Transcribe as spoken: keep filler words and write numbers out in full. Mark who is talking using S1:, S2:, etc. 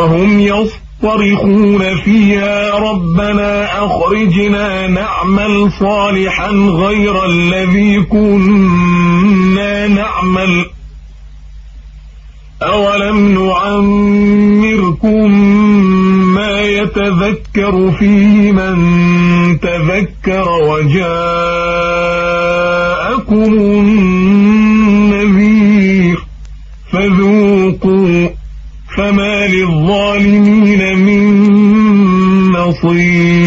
S1: وهم يصطرخون فيها ربنا أخرجنا نعمل صالحا غير الذي كنا نعمل أولم نعمركم ما يتذكر فيه من تذكر وجاءكم النذير فذوقوا فما للظالمين من نصير.